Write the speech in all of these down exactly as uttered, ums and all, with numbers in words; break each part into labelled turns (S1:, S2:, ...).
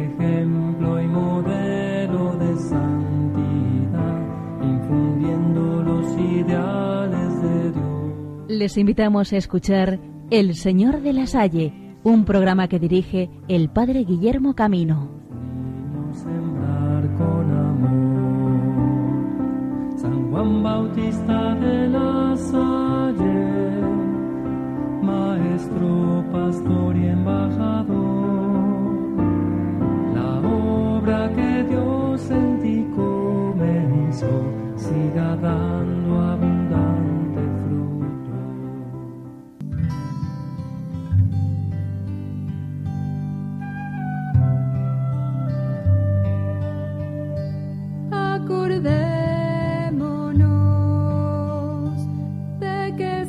S1: ejemplo y modelo de santidad, infundiendo los ideales de Dios.
S2: Les invitamos a escuchar El Señor de la Salle, un programa que dirige el Padre Guillermo Camino.
S1: Sembrar con amor. San Juan Bautista de la Salle, maestro, pastor y embajador, la obra que Dios en ti comenzó siga dando abundante fruto.
S3: Acordémonos de que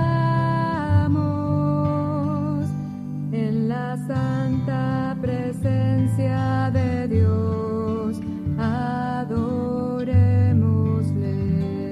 S3: estamos en la santa presencia de Dios. Adorémosle.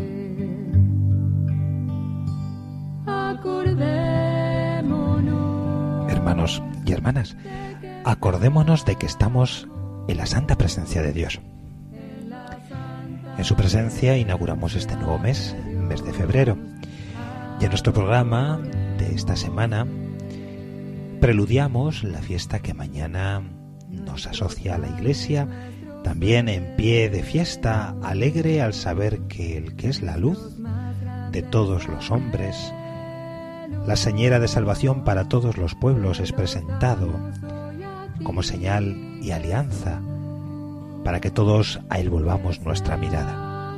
S3: Acordémonos.
S4: Hermanos y hermanas, acordémonos de que estamos en la santa presencia de Dios. En su presencia inauguramos este nuevo mes, mes de febrero. Y en nuestro programa de esta semana preludiamos la fiesta que mañana nos asocia a la Iglesia, también en pie de fiesta, alegre al saber que el que es la luz de todos los hombres, la señera de salvación para todos los pueblos, es presentado como señal y alianza para que todos a Él volvamos nuestra mirada.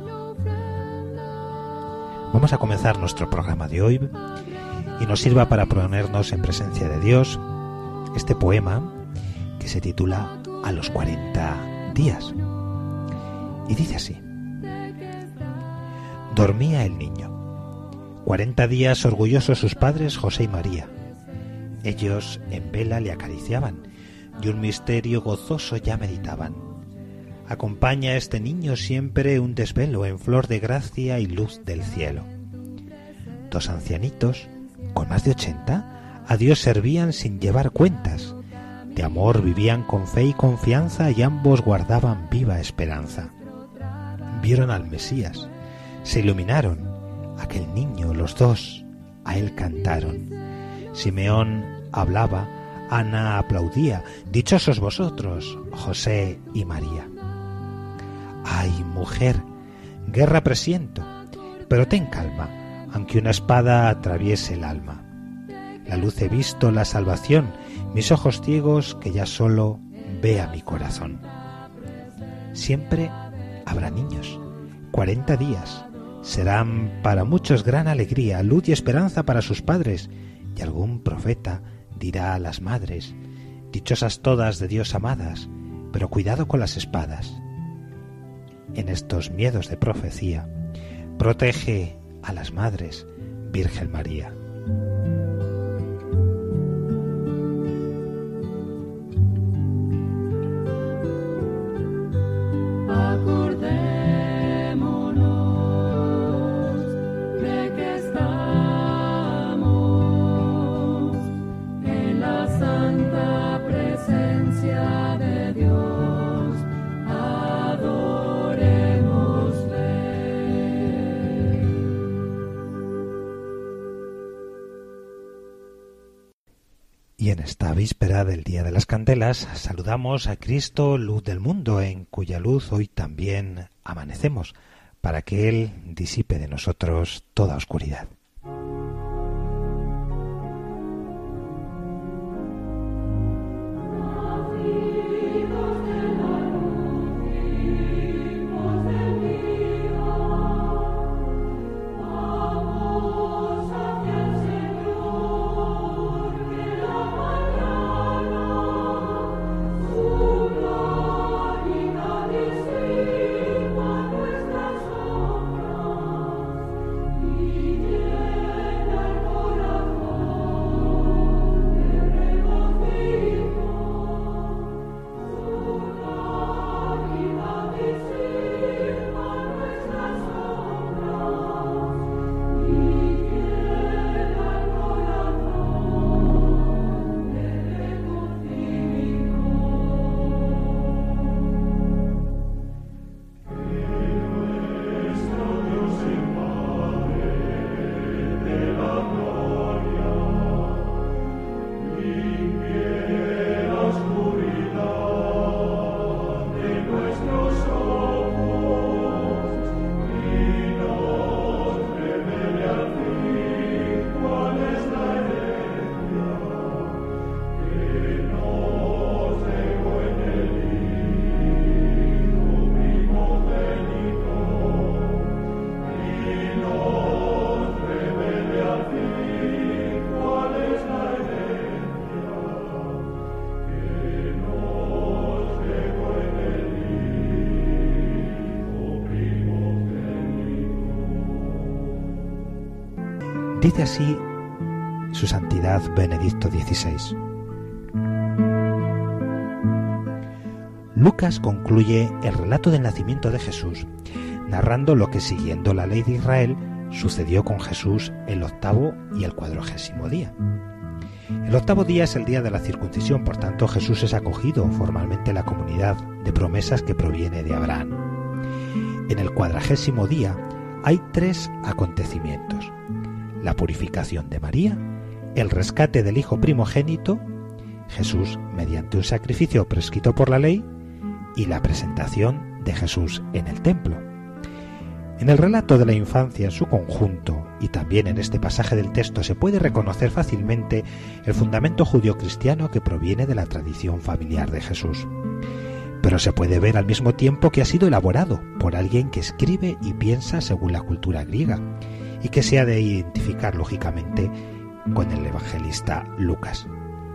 S4: Vamos a comenzar nuestro programa de hoy y nos sirva para ponernos en presencia de Dios este poema que se titula A los cuarenta días. Y dice así: dormía el niño. Cuarenta días orgullosos sus padres José y María. Ellos en vela le acariciaban y un misterio gozoso ya meditaban. Acompaña a este niño siempre un desvelo en flor de gracia y luz del cielo. Dos ancianitos, con más de ochenta, a Dios servían sin llevar cuentas. De amor vivían con fe y confianza y ambos guardaban viva esperanza. Vieron al Mesías, se iluminaron. Aquel niño, los dos, a él cantaron. Simeón hablaba, Ana aplaudía. Dichosos vosotros, José y María. Ay, mujer, guerra presiento, pero ten calma, aunque una espada atraviese el alma. La luz he visto, la salvación, mis ojos ciegos que ya solo vea mi corazón. Siempre habrá niños, cuarenta días, serán para muchos gran alegría, luz y esperanza para sus padres, y algún profeta dirá a las madres, dichosas todas de Dios amadas, pero cuidado con las espadas. En estos miedos de profecía, protege a las madres, Virgen María.
S1: Acordémonos de que estamos en la santa presencia de Dios. Adorémosle.
S4: Y en esta víspera del Día de las Candelas saludamos a Cristo, luz del mundo, en cuya luz hoy también amanecemos, para que Él disipe de nosotros toda oscuridad.
S1: Yeah.
S4: Dice así su santidad Benedicto dieciséis. Lucas concluye el relato del nacimiento de Jesús, narrando lo que, siguiendo la ley de Israel, sucedió con Jesús el octavo y el cuadragésimo día. El octavo día es el día de la circuncisión, por tanto Jesús es acogido formalmente en la comunidad de promesas que proviene de Abraham. En el cuadragésimo día hay tres acontecimientos: la purificación de María, el rescate del hijo primogénito, Jesús mediante un sacrificio prescrito por la ley, y la presentación de Jesús en el templo. En el relato de la infancia en su conjunto, y también en este pasaje del texto, se puede reconocer fácilmente el fundamento judío-cristiano que proviene de la tradición familiar de Jesús. Pero se puede ver al mismo tiempo que ha sido elaborado por alguien que escribe y piensa según la cultura griega, y que se ha de identificar lógicamente con el evangelista Lucas.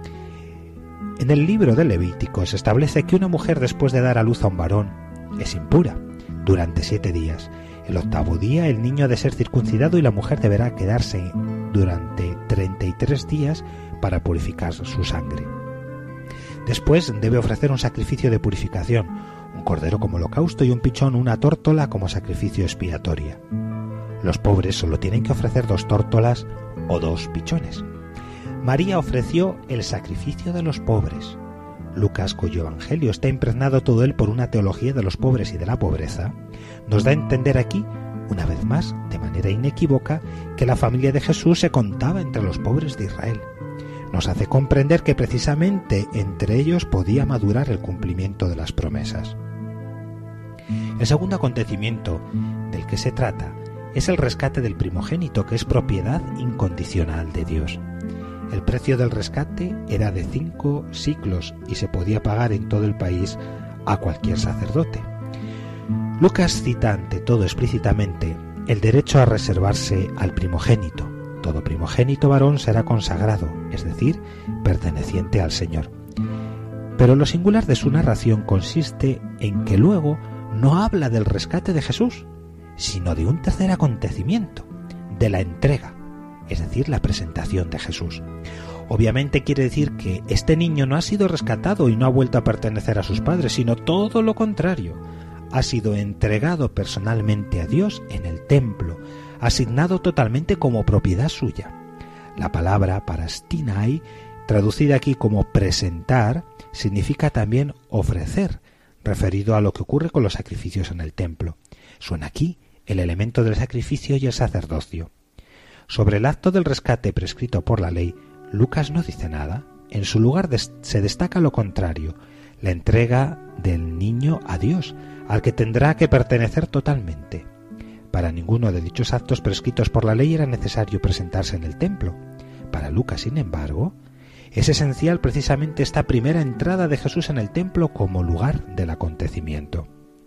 S4: En el libro de Levítico se establece que una mujer, después de dar a luz a un varón, es impura durante siete días. El octavo día el niño ha de ser circuncidado y la mujer deberá quedarse durante treinta y tres días para purificar su sangre. Después debe ofrecer un sacrificio de purificación, un cordero como holocausto y un pichón, una tórtola como sacrificio expiatorio. Los pobres solo tienen que ofrecer dos tórtolas o dos pichones. María ofreció el sacrificio de los pobres. Lucas, cuyo evangelio está impregnado todo él por una teología de los pobres y de la pobreza, nos da a entender aquí, una vez más, de manera inequívoca, que la familia de Jesús se contaba entre los pobres de Israel. Nos hace comprender que precisamente entre ellos podía madurar el cumplimiento de las promesas. El segundo acontecimiento del que se trata es el rescate del primogénito, que es propiedad incondicional de Dios. El precio del rescate era de cinco siclos y se podía pagar en todo el país a cualquier sacerdote. Lucas cita ante todo explícitamente el derecho a reservarse al primogénito. Todo primogénito varón será consagrado, es decir, perteneciente al Señor. Pero lo singular de su narración consiste en que luego no habla del rescate de Jesús, sino de un tercer acontecimiento, de la entrega, es decir, la presentación de Jesús. Obviamente quiere decir que este niño no ha sido rescatado y no ha vuelto a pertenecer a sus padres, sino todo lo contrario. Ha sido entregado personalmente a Dios en el templo, asignado totalmente como propiedad suya. La palabra parastinai, traducida aquí como presentar, significa también ofrecer, referido a lo que ocurre con los sacrificios en el templo. Suena aquí el elemento del sacrificio y el sacerdocio. Sobre el acto del rescate prescrito por la ley, Lucas no dice nada. En su lugar des- se destaca lo contrario, la entrega del niño a Dios, al que tendrá que pertenecer totalmente. Para ninguno de dichos actos prescritos por la ley era necesario presentarse en el templo. Para Lucas, sin embargo, es esencial precisamente esta primera entrada de Jesús en el templo como lugar del acontecimiento.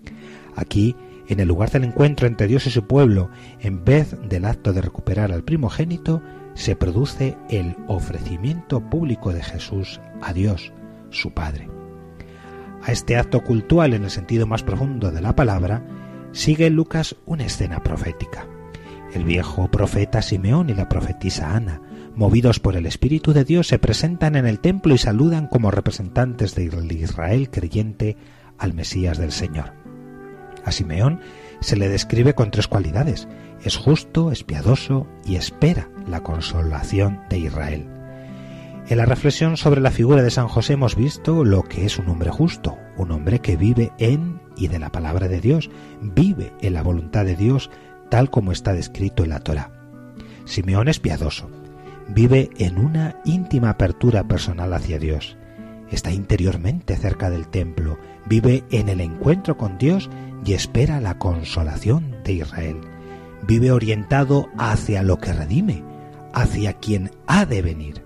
S4: Aquí, en el lugar del encuentro entre Dios y su pueblo, en vez del acto de recuperar al primogénito, se produce el ofrecimiento público de Jesús a Dios, su Padre. A este acto cultual, en el sentido más profundo de la palabra, sigue Lucas una escena profética. El viejo profeta Simeón y la profetisa Ana, movidos por el Espíritu de Dios, se presentan en el templo y saludan como representantes de Israel creyente al Mesías del Señor. A Simeón se le describe con tres cualidades: es justo, es piadoso y espera la consolación de Israel. En la reflexión sobre la figura de San José hemos visto lo que es un hombre justo, un hombre que vive en y de la palabra de Dios, vive en la voluntad de Dios tal como está descrito en la Torá. Simeón es piadoso, vive en una íntima apertura personal hacia Dios, está interiormente cerca del templo, vive en el encuentro con Dios y espera la consolación de Israel. Vive orientado hacia lo que redime, hacia quien ha de venir.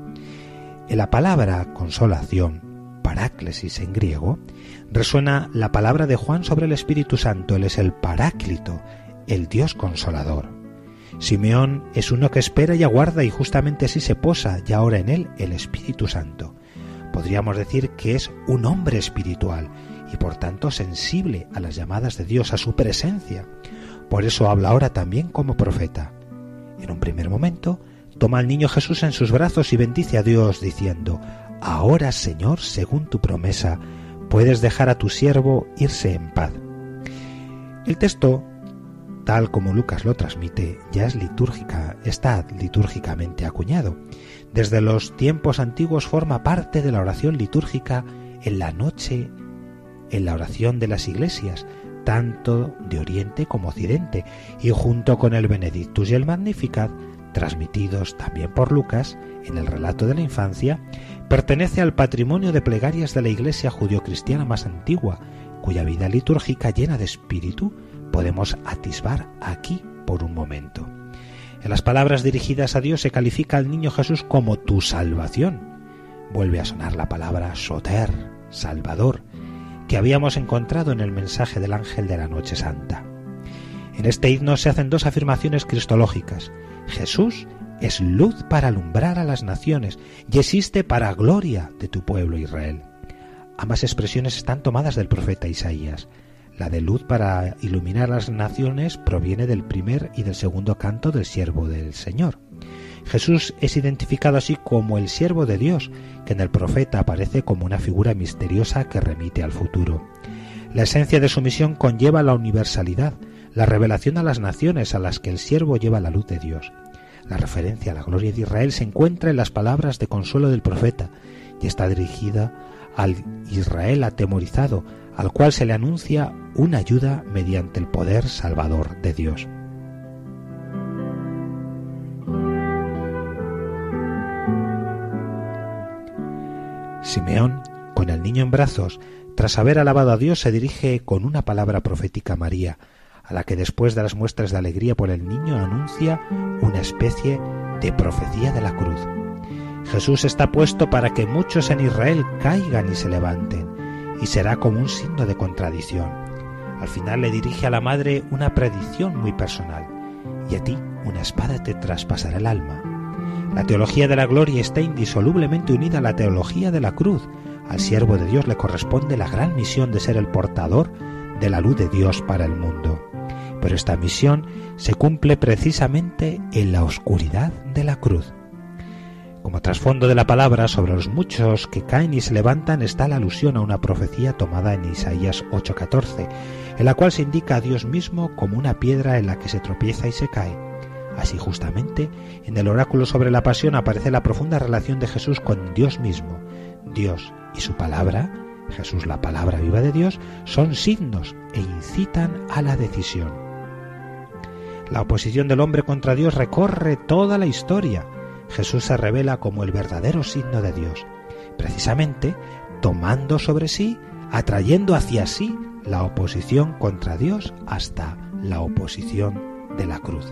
S4: En la palabra consolación, paráclesis en griego, resuena la palabra de Juan sobre el Espíritu Santo. Él es el Paráclito, el Dios consolador. Simeón es uno que espera y aguarda, y justamente así se posa ya ahora en él el Espíritu Santo. Podríamos decir que es un hombre espiritual y por tanto sensible a las llamadas de Dios, a su presencia. Por eso habla ahora también como profeta. En un primer momento, toma al niño Jesús en sus brazos y bendice a Dios diciendo: «Ahora, Señor, según tu promesa, puedes dejar a tu siervo irse en paz». El texto, tal como Lucas lo transmite, ya es litúrgica, está litúrgicamente acuñado. Desde los tiempos antiguos forma parte de la oración litúrgica en la noche, en la oración de las iglesias, tanto de Oriente como Occidente, y junto con el Benedictus y el Magnificat, transmitidos también por Lucas en el relato de la infancia, pertenece al patrimonio de plegarias de la Iglesia judio-cristiana más antigua, cuya vida litúrgica llena de espíritu podemos atisbar aquí por un momento. En las palabras dirigidas a Dios se califica al niño Jesús como tu salvación. Vuelve a sonar la palabra soter, Salvador, que habíamos encontrado en el mensaje del ángel de la noche santa. En este himno se hacen dos afirmaciones cristológicas. Jesús es luz para alumbrar a las naciones y existe para gloria de tu pueblo Israel. Ambas expresiones están tomadas del profeta Isaías. La de luz para iluminar las naciones proviene del primer y del segundo canto del siervo del Señor. Jesús es identificado así como el siervo de Dios, que en el profeta aparece como una figura misteriosa que remite al futuro. La esencia de su misión conlleva la universalidad, la revelación a las naciones a las que el siervo lleva la luz de Dios. La referencia a la gloria de Israel se encuentra en las palabras de consuelo del profeta y está dirigida al Israel atemorizado, al cual se le anuncia una ayuda mediante el poder salvador de Dios. Simeón, con el niño en brazos, tras haber alabado a Dios, se dirige con una palabra profética a María, a la que después de las muestras de alegría por el niño anuncia una especie de profecía de la cruz. Jesús está puesto para que muchos en Israel caigan y se levanten, y será como un signo de contradicción. Al final le dirige a la madre una predicción muy personal: y a ti una espada te traspasará el alma. La teología de la gloria está indisolublemente unida a la teología de la cruz. Al siervo de Dios le corresponde la gran misión de ser el portador de la luz de Dios para el mundo. Pero esta misión se cumple precisamente en la oscuridad de la cruz. Como trasfondo de la palabra, sobre los muchos que caen y se levantan está la alusión a una profecía tomada en Isaías ocho catorce, en la cual se indica a Dios mismo como una piedra en la que se tropieza y se cae. Así, justamente, en el oráculo sobre la pasión aparece la profunda relación de Jesús con Dios mismo. Dios y su palabra, Jesús la palabra viva de Dios, son signos e incitan a la decisión. La oposición del hombre contra Dios recorre toda la historia. Jesús se revela como el verdadero signo de Dios, precisamente tomando sobre sí, atrayendo hacia sí la oposición contra Dios hasta la oposición de la cruz.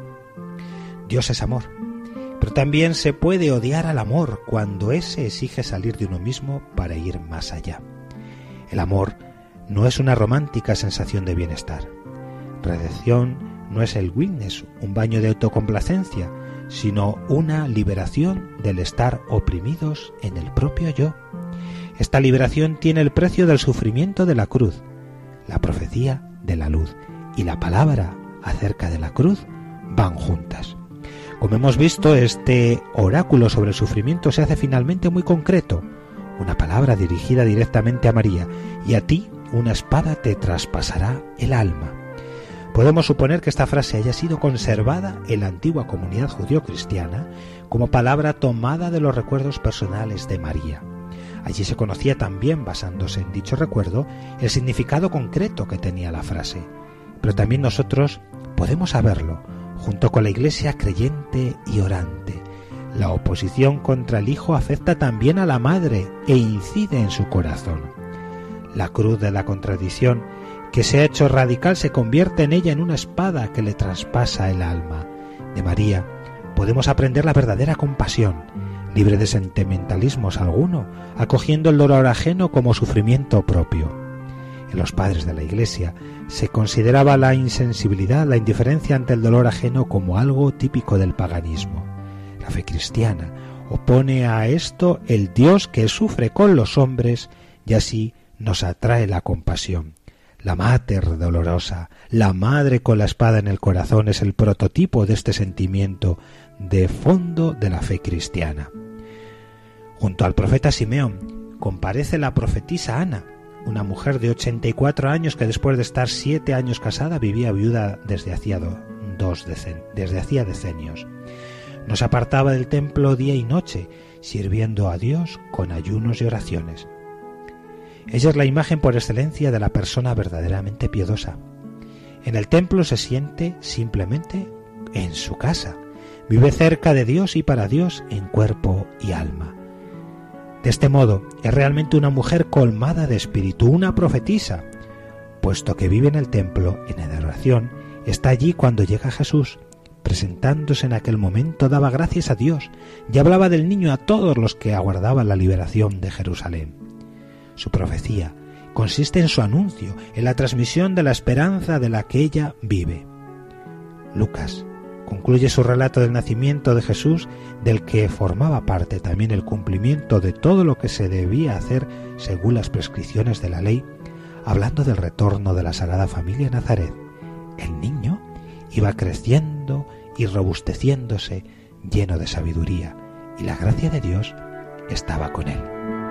S4: Dios es amor, pero también se puede odiar al amor cuando ése exige salir de uno mismo para ir más allá. El amor no es una romántica sensación de bienestar. Redención no es el wellness, un baño de autocomplacencia, sino una liberación del estar oprimidos en el propio yo. Esta liberación tiene el precio del sufrimiento de la cruz. La profecía de la luz y la palabra acerca de la cruz van juntas. Como hemos visto, este oráculo sobre el sufrimiento se hace finalmente muy concreto. Una palabra dirigida directamente a María: y a ti una espada te traspasará el alma. Podemos suponer que esta frase haya sido conservada en la antigua comunidad judío-cristiana como palabra tomada de los recuerdos personales de María. Allí se conocía también, basándose en dicho recuerdo, el significado concreto que tenía la frase. Pero también nosotros podemos saberlo, junto con la Iglesia creyente y orante. La oposición contra el Hijo afecta también a la Madre e incide en su corazón. La cruz de la contradicción, que se ha hecho radical, se convierte en ella en una espada que le traspasa el alma. De María podemos aprender la verdadera compasión, libre de sentimentalismos alguno, acogiendo el dolor ajeno como sufrimiento propio. En los padres de la Iglesia se consideraba la insensibilidad, la indiferencia ante el dolor ajeno como algo típico del paganismo. La fe cristiana opone a esto el Dios que sufre con los hombres y así nos atrae la compasión. La Mater Dolorosa, la madre con la espada en el corazón, es el prototipo de este sentimiento de fondo de la fe cristiana. Junto al profeta Simeón comparece la profetisa Ana, una mujer de ochenta y cuatro años que después de estar siete años casada vivía viuda desde hacía, dos decen, desde hacía decenios. No se apartaba del templo día y noche, sirviendo a Dios con ayunos y oraciones. Ella es la imagen por excelencia de la persona verdaderamente piadosa. En el templo se siente simplemente en su casa. Vive cerca de Dios y para Dios en cuerpo y alma. De este modo, es realmente una mujer colmada de espíritu, una profetisa, puesto que vive en el templo, en adoración, está allí cuando llega Jesús. Presentándose en aquel momento, daba gracias a Dios y hablaba del niño a todos los que aguardaban la liberación de Jerusalén. Su profecía consiste en su anuncio, en la transmisión de la esperanza de la que ella vive. Lucas concluye su relato del nacimiento de Jesús, del que formaba parte también el cumplimiento de todo lo que se debía hacer según las prescripciones de la ley, hablando del retorno de la Sagrada Familia a Nazaret. El niño iba creciendo y robusteciéndose, lleno de sabiduría, y la gracia de Dios estaba con él.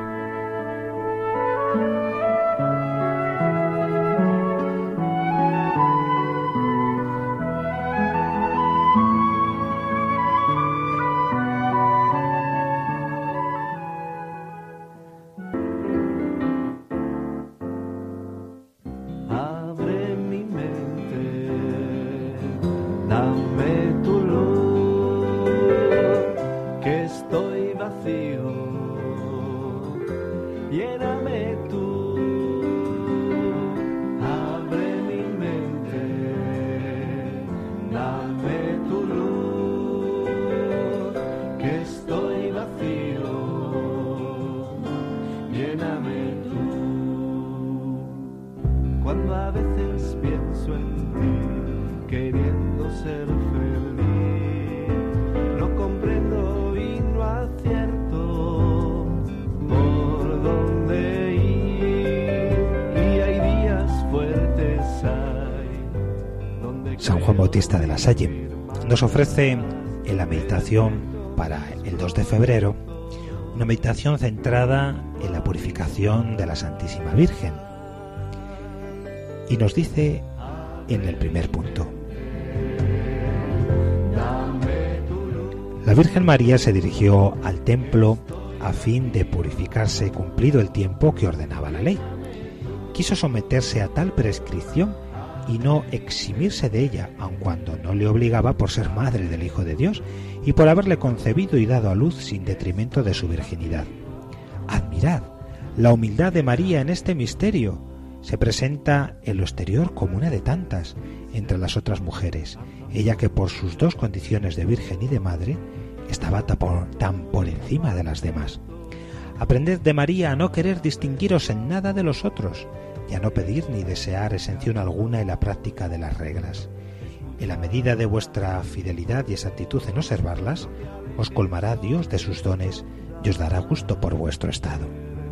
S4: San Juan Bautista de la Salle nos ofrece en la meditación para el dos de febrero una meditación centrada en la purificación de la Santísima Virgen, y nos dice en el primer punto: la Virgen María se dirigió al templo a fin de purificarse cumplido el tiempo que ordenaba la ley. Quiso someterse a tal prescripción y no eximirse de ella, aun cuando no le obligaba por ser madre del Hijo de Dios y por haberle concebido y dado a luz sin detrimento de su virginidad. Admirad la humildad de María en este misterio. Se presenta en lo exterior como una de tantas entre las otras mujeres, ella que por sus dos condiciones de virgen y de madre estaba tan por encima de las demás. Aprended de María a no querer distinguiros en nada de los otros, y a no pedir ni desear exención alguna en la práctica de las reglas. En la medida de vuestra fidelidad y exactitud en observarlas, os colmará Dios de sus dones y os dará gusto por vuestro estado.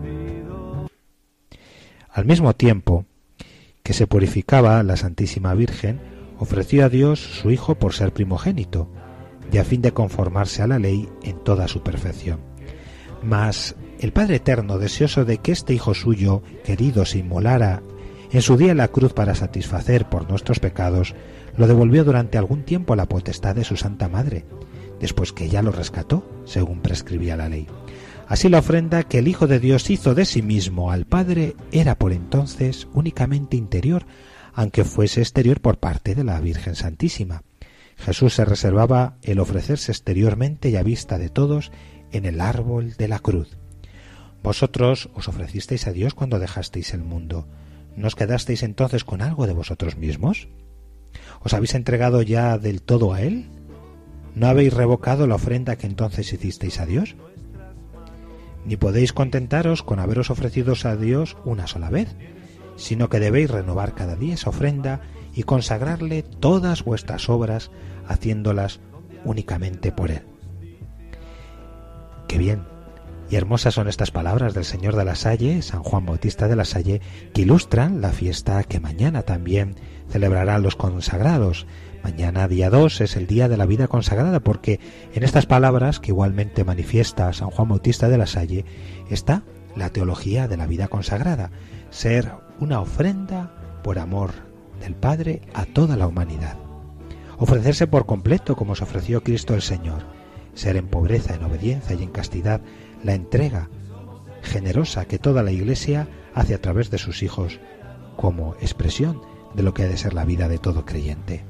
S4: Al mismo tiempo que se purificaba, la Santísima Virgen ofreció a Dios su Hijo por ser primogénito, y a fin de conformarse a la ley en toda su perfección. Mas el Padre Eterno, deseoso de que este Hijo suyo, querido, se inmolara en su día en la cruz para satisfacer por nuestros pecados, lo devolvió durante algún tiempo a la potestad de su Santa Madre, después que ella lo rescató, según prescribía la ley. Así la ofrenda que el Hijo de Dios hizo de sí mismo al Padre era por entonces únicamente interior, aunque fuese exterior por parte de la Virgen Santísima. Jesús se reservaba el ofrecerse exteriormente y a vista de todos en el árbol de la cruz. Vosotros os ofrecisteis a Dios cuando dejasteis el mundo. ¿No os quedasteis entonces con algo de vosotros mismos? ¿Os habéis entregado ya del todo a Él? ¿No habéis revocado la ofrenda que entonces hicisteis a Dios? Ni podéis contentaros con haberos ofrecido a Dios una sola vez, sino que debéis renovar cada día esa ofrenda y consagrarle todas vuestras obras, haciéndolas únicamente por Él. ¡Qué bien! Y hermosas son estas palabras del Señor de la Salle, San Juan Bautista de la Salle, que ilustran la fiesta que mañana también celebrarán los consagrados. Mañana, día dos, es el día de la vida consagrada, porque en estas palabras que igualmente manifiesta San Juan Bautista de la Salle está la teología de la vida consagrada, ser una ofrenda por amor del Padre a toda la humanidad. Ofrecerse por completo como se ofreció Cristo el Señor, ser en pobreza, en obediencia y en castidad la entrega generosa que toda la Iglesia hace a través de sus hijos como expresión de lo que ha de ser la vida de todo creyente.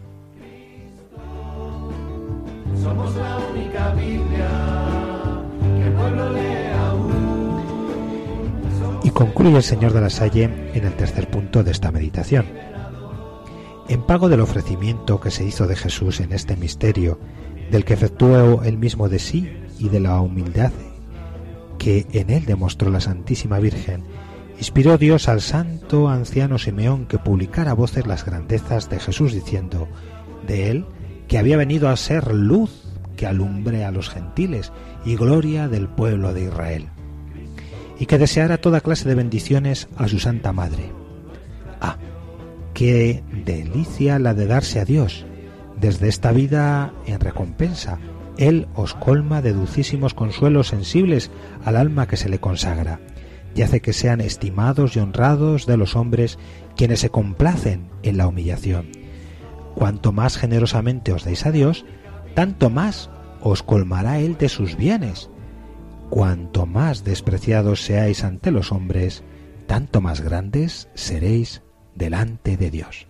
S1: Somos la única Biblia que el pueblo lee aún.
S4: Y concluye el Señor de la Salle en el tercer punto de esta meditación. En pago del ofrecimiento que se hizo de Jesús en este misterio, del que efectuó él mismo de sí y de la humildad que en él demostró la Santísima Virgen, inspiró Dios al santo anciano Simeón que publicara a voces las grandezas de Jesús, diciendo de él que había venido a ser luz que alumbre a los gentiles y gloria del pueblo de Israel, y que deseara toda clase de bendiciones a su Santa Madre. Ah, qué delicia la de darse a Dios. Desde esta vida en recompensa, Él os colma de dulcísimos consuelos sensibles al alma que se le consagra, y hace que sean estimados y honrados de los hombres quienes se complacen en la humillación. Cuanto más generosamente os deis a Dios, tanto más os colmará Él de sus bienes. Cuanto más despreciados seáis ante los hombres, tanto más grandes seréis delante de Dios.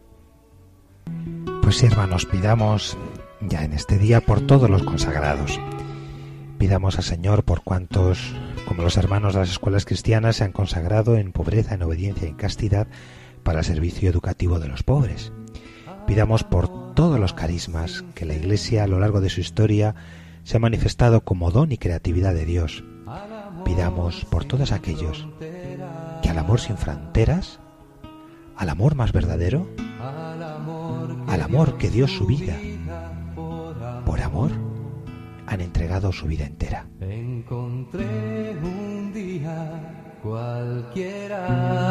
S4: Pues sí, hermanos, pidamos ya en este día por todos los consagrados. Pidamos al Señor por cuantos, como los hermanos de las escuelas cristianas, se han consagrado en pobreza, en obediencia y en castidad para el servicio educativo de los pobres. Pidamos por todos los carismas que la Iglesia a lo largo de su historia se ha manifestado como don y creatividad de Dios. Pidamos por todos aquellos que al amor sin fronteras, al amor más verdadero, al amor que dio su vida, por amor han entregado su vida entera.
S1: Encontré un día cualquiera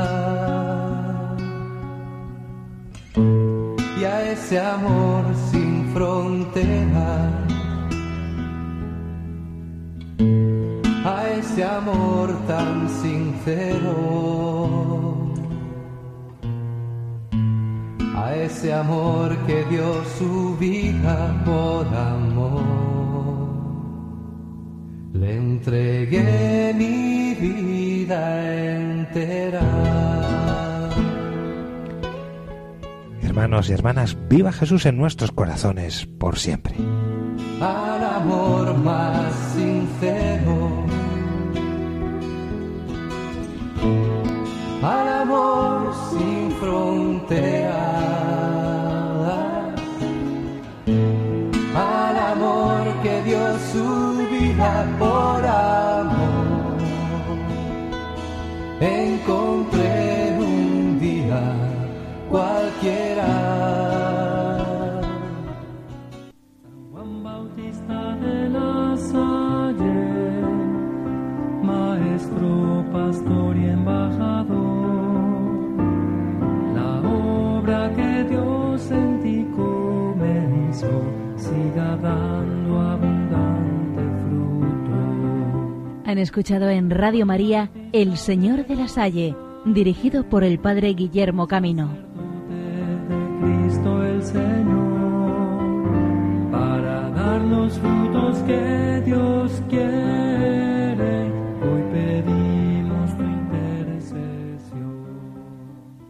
S1: y a ese amor sin frontera, a ese amor tan sincero, a ese amor que dio su vida por amor. Le entregué mi vida entera.
S4: Hermanos y hermanas, viva Jesús en nuestros corazones por siempre.
S1: Al amor más sincero, al amor sin frontera, al amor que dio su vida por amor. Encontré un día cualquiera.
S5: Juan Bautista de la Salle, maestro, pastor y embajador, la obra que Dios en ti comenzó siga dando abundante fruto.
S2: Han escuchado en Radio María El Señor de la Salle, dirigido por el Padre Guillermo Camino.
S5: De Cristo el Señor, para darnos fruto